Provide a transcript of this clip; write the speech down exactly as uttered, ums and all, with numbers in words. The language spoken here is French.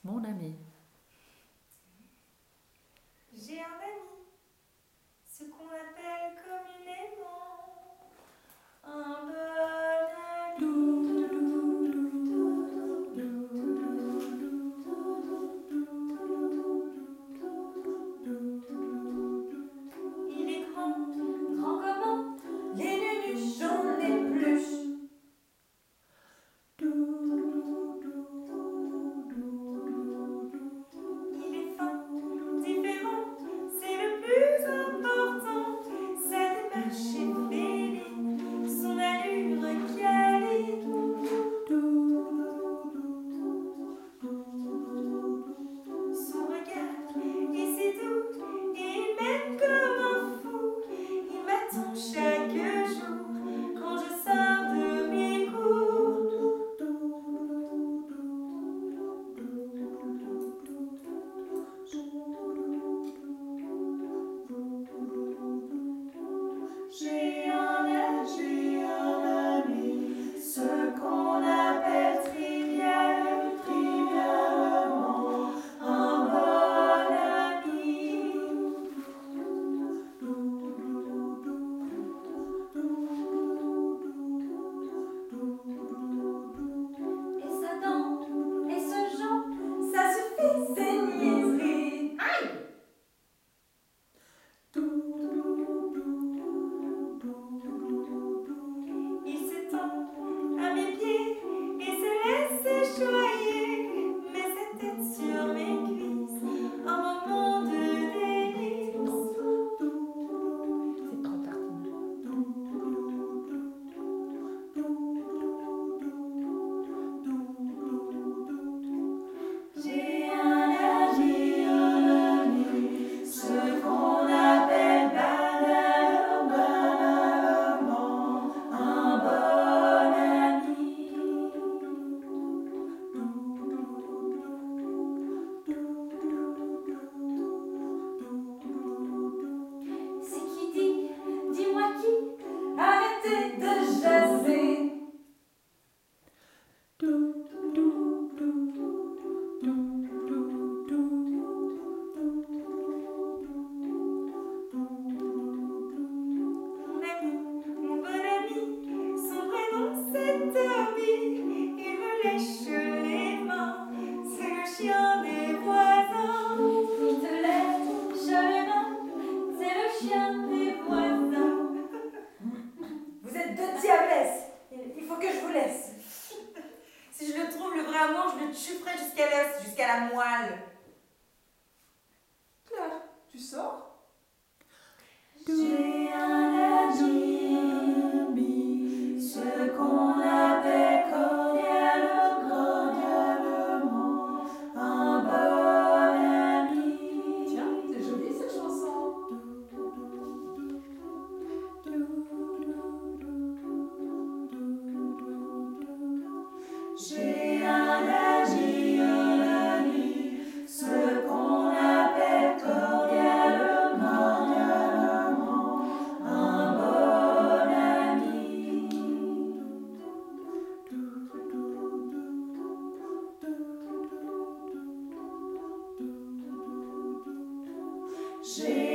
mon ami. J'ai un ami, ce qu'on appelle communément un bon ami. Il est grand, grand comment les nunuches, j'en ai plus. Il est fin, différent, c'est le plus important. Sa démarche est féline, son allure câline. Son regard et c'est doux, et il m'aime comme un fou. Il m'attend chaque jour quand je sors de mes cours. J'ai un ami, j'ai un ami, ce qu'on appelle trivial, trivialement, un bon ami. Et sa dent, et ce Jean, ça suffit, c'est niaiserie. Aïe! Il s'étend à mes pieds et se laisse choyer, met sa tête sur mes cuisses, un moment de délice. C'est trop tard. J'ai un ami, un ami, ce qu'on appelle banalement, banalement, un bon ami. C'est qui dit, dis-moi qui, arrêtez de jaser. Mon ami, mon bon ami, son prénom c'est Toby. Il me lèche les mains, c'est le chien des voisins. Il te lèche les mains, c'est le chien des voisins. Vous êtes deux diablesses. Il faut que je vous laisse. Si je le trouve, le vrai amour, je le chuperai jusqu'à l'os, jusqu'à la moelle. Claire, tu sors? J'ai un ami, ce qu'on appelle cordialement, cordialement, un bon ami. Tiens, c'est joli cette chanson. J'ai un ami, un ami, ce qu'on appelle cordialement, cordialement, un bon ami. J'ai